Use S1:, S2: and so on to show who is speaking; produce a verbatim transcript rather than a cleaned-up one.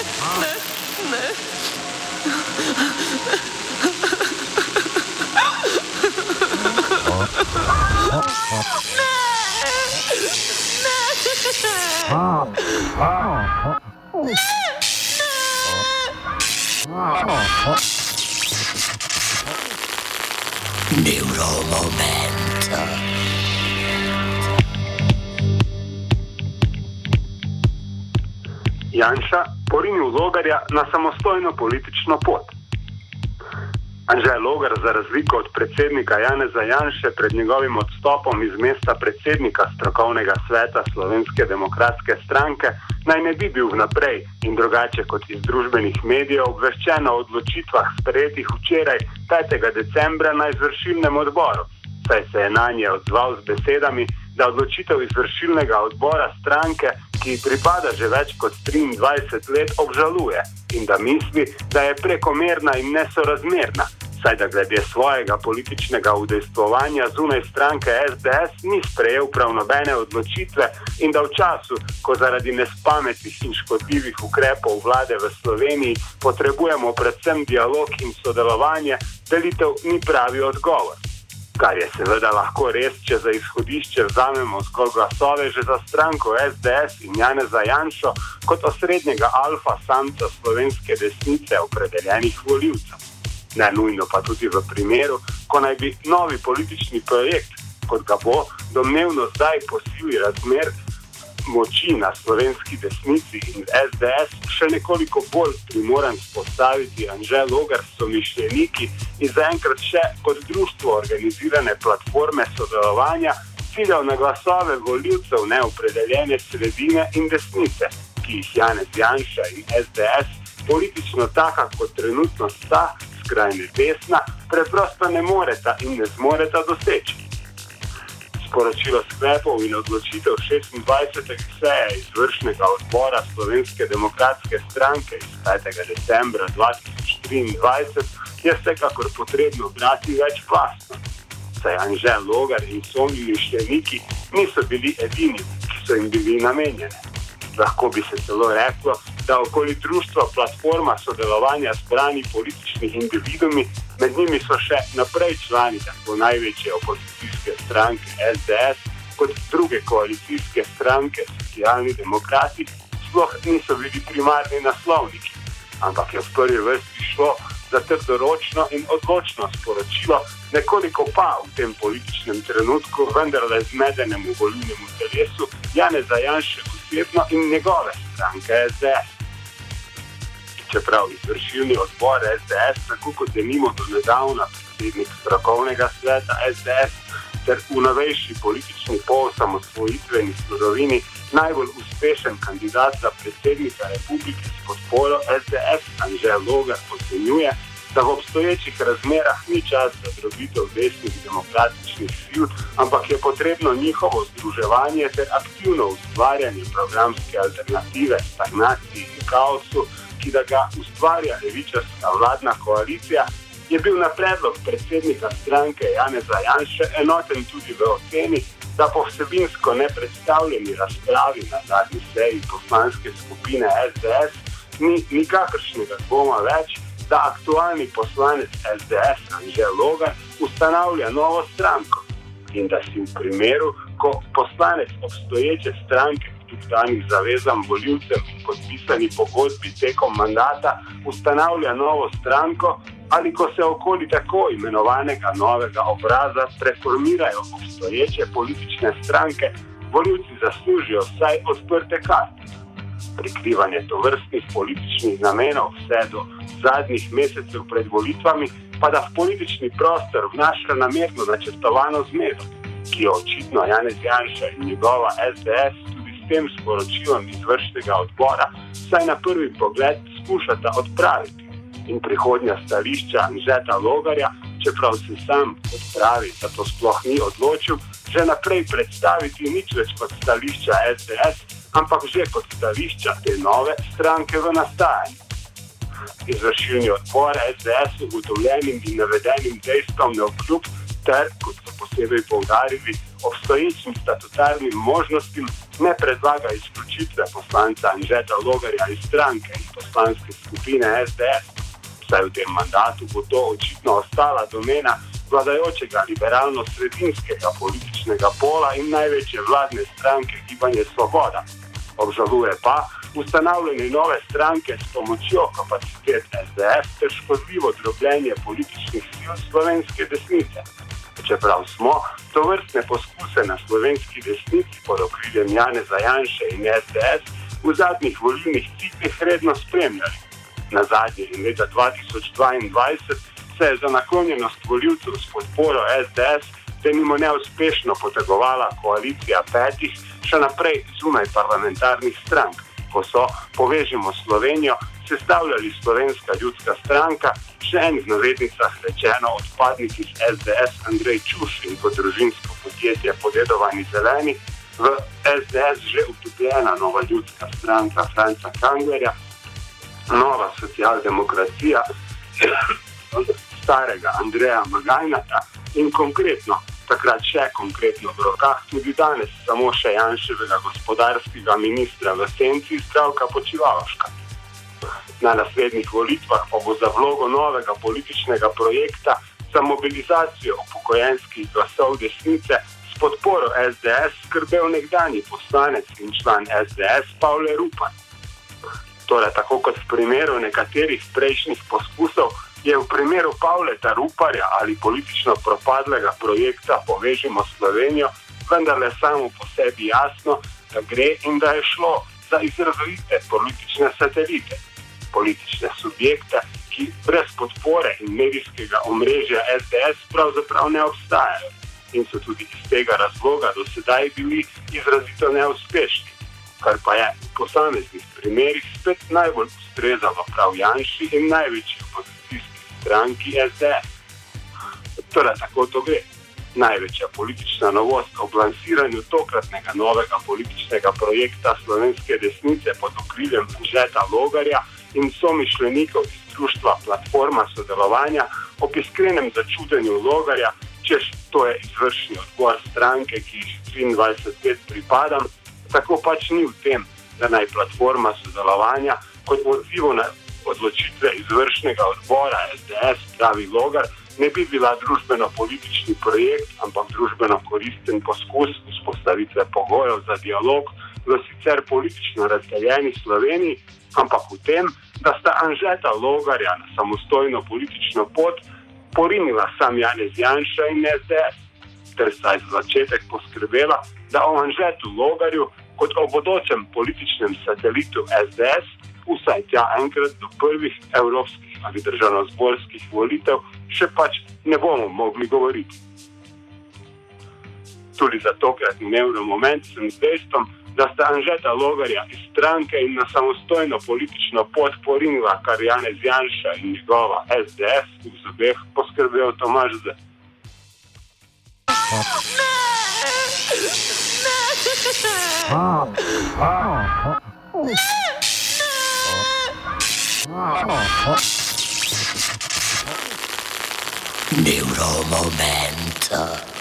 S1: ne, ne.
S2: Neuromoment.
S3: Janša porinil Logarja na samostojno politično pot. Anže Logar, za razliko od predsednika Janeza Janše, pred njegovim odstopom iz mesta predsednika strokovnega sveta Slovenske demokratske stranke, naj ne bi bil vnaprej in drugače kot iz družbenih medijev obveščen o odločitvah sprejetih včeraj, petega decembra, na izvršilnem odboru, saj se je nanje odzval z besedami, da odločitev izvršilnega odbora stranke, ki pripada že več kot triindvajset let, obžaluje in da misli, da je prekomerna in nesorazmerna, saj da glede svojega političnega udejstvovanja zunaj stranke es de es ni sprejel prav nobene odločitve in da v času, ko zaradi nespametnih in škodljivih ukrepov vlade v Sloveniji potrebujemo predvsem dialog in sodelovanje, delitev ni pravi odgovor. Kar je seveda lahko res, če za izhodišče vzamemo zgolj glasove že za stranko es de es in Janeza Janšo kot osrednjega alfa samca slovenske desnice opredeljenih volivcev. Ne nujno pa tudi v primeru, ko naj bi novi politični projekt, kot ga bo domnevno zdaj po sili razmer moči na slovenski desnici in es de es, še nekoliko bolj primoran spostaviti Anže Logar s somišljeniki in zaenkrat še kot društvo organizirane platforme sodelovanja ciljal na glasove volivcev neopredeljene sredine in desnice, ki jih Janez Janša in es de es politično taka, kot trenutno sta, skrajne desna, preprosto ne moreta in ne zmoreta doseči. Sporočilo sklepov in odločitev šestindvajsetega seje izvršnega odbora Slovenske demokratske stranke iz petega decembra dva tisoč triindvajset je vsekakor potrebno brati večplastno, saj Anže Logar in somišljeniki niso bili edini, ki so jim bili namenjene. Lahko bi se celo reklo, da okoli društva platforma sodelovanja zbrani političnih individumi, med njimi so še naprej člani tako največje opozicijske stranke es de es kot druge koalicijske stranke Socialni demokrati, sploh niso bili primarni naslovniki, ampak je v prvi vrsti šlo za trdoročno in odločno sporočilo, nekoliko pa v tem političnem trenutku vendarle zmedenemu volilnemu telesu Janeza Janše osebno in njegove stranke es de es. Čeprav izvršilni odbor es de es, tako kot denimo do nedavna predsednik strokovnega sveta es de es ter v novejši politični poosamosvojitveni zgodovini najbolj uspešen kandidat za predsednika republike s podporo es de es Anže Logar ocenjuje, da v obstoječih razmerah ni čas za drobitev desnih demokratičnih sil, ampak je potrebno njihovo združevanje ter aktivno ustvarjanje programske alternative stagnaciji in kaosu, ki da ga ustvarja levičarska vladna koalicija, je bil na predlog predsednika stranke Janeza Janše enoten tudi v oceni, da po vsebinsko nepredstavljeni razpravi na zadnji seji poslanske skupine es de es ni nikakršnega dvoma več, da aktualni poslanec es de es Anže Logar ustanavlja novo stranko in da si v primeru, ko poslanec obstoječe stranke kljub danih zavezam volivcem in podpisani pogodbi tekom mandata ustanavlja novo stranko ali ko se okoli tako imenovanega novega obraza preformirajo obstoječe politične stranke, volivci zaslužijo vsaj odprte karte. Prikrivanje tovrstnih političnih namenov vse do zadnjih mesecev pred volitvami pa da v politični prostor vnaša namerno načrtovano zmedo, ki jo očitno Janez Janša in njegova es de es tudi s tem sporočilom izvršnega odbora vsaj na prvi pogled skušata odpraviti. In prihodnja stališča Anžeta Logarja, čeprav se sam odpravi, da to sploh ni odločil, že naprej predstaviti nič več kot stališča es de es, ampak že kot stališča te nove stranke v nastajanju. Izvršilni odbor es de es ugotovljenim in navedenim dejstvom navkljub ter, kot so posebej poudarili, obstoječim statutarnim možnostim ne predlaga izključitve poslanca Anžeta Logarja iz stranke in poslanske skupine S D S, saj v tem mandatu bo to očitno ostala domena vladajočega liberalno-sredinskega političnega pola in največje vladne stranke Gibanje Svoboda. Obžaluje pa ustanavljanje nove stranke s pomočjo kapacitet S D S ter škodljivo drobljenje političnih sil slovenske desnice. Čeprav smo tovrstne poskuse na slovenski desnici pod okriljem Janeza Janše in S D S v zadnjih volilnih ciklih redno spremljali. Na zadnje in leta dva tisoč dvaindvajset se je za naklonjenost volivcev s podporo S D S denimo neuspešno potegovala koalicija petih še naprej zunaj parlamentarnih strank, ko so Povežimo Slovenijo sestavljali Slovenska ljudska stranka, še en v navednicah rečeno odpadnik iz S D S Andrej Čuš in podružinsko podjetje Podedovani zeleni, v S D S že utopljena Nova ljudska stranka Franca Kanglerja, Nova socialdemokracija starega Andreja Magajnata in konkretno, takrat še konkretno v rokah, tudi danes samo še Janševega gospodarskega ministra v senci Zdravka Počivalška. Na naslednjih volitvah pa bo za vlogo novega političnega projekta za mobilizacijo upokojenskih glasov desnice s podporo S D S skrbel nekdanji poslanec in član S D S Pavle Rupan. Torej, tako kot v primeru nekaterih prejšnjih poskusov, je v primeru Pavleta Ruparja ali politično propadlega projekta Povežimo Slovenijo vendarle samo po sebi jasno, da gre in da je šlo za izrazite politične satelite, politične subjekte, ki brez podpore in medijskega omrežja S D S pravzaprav ne obstajajo in so tudi iz tega razloga do sedaj bili izrazito neuspešni, kar pa je v posameznih primerih spet najbolj ustrezalo prav Janši in največji opozicijski stranki S D S. Torej, tako to gre. Največja politična novost ob lansiranju tokratnega novega političnega projekta slovenske desnice pod okriljem Anžeta Logarja in somišljenikov iz društva Platforma sodelovanja ob iskrenem začudenju Logarja, češ to je izvršni odbor stranke, ki jih triindvajset let pripadam, tako pač ni v tem, da naj Platforma sodelovanja kot odzivu na odločitve izvršnega odbora S D S, pravi Logar, ne bi bila družbeno-politični projekt, ampak družbeno koristen poskus vzpostavitve pogojev za dialog v sicer politično razdeljeni Sloveniji, ampak v tem, da sta Anžeta Logarja na samostojno politično pot porinila sam Janez Janša in S D S, ter sta za začetek poskrbela, da o Anžetu Logarju kot o bodočem političnem satelitu S D S vsaj tja enkrat do prvih evropskih ali državnozborskih volitev še pač ne bomo mogli govoriti. Tudi za tokratni nevromoment sem z dejstvom, da sta Anžeta Logarja iz stranke in na samostojno politično pot porinila kar Janez Janša in njegova S D S v zobeh poskrbel Tomaž Z.
S1: Neuromomento.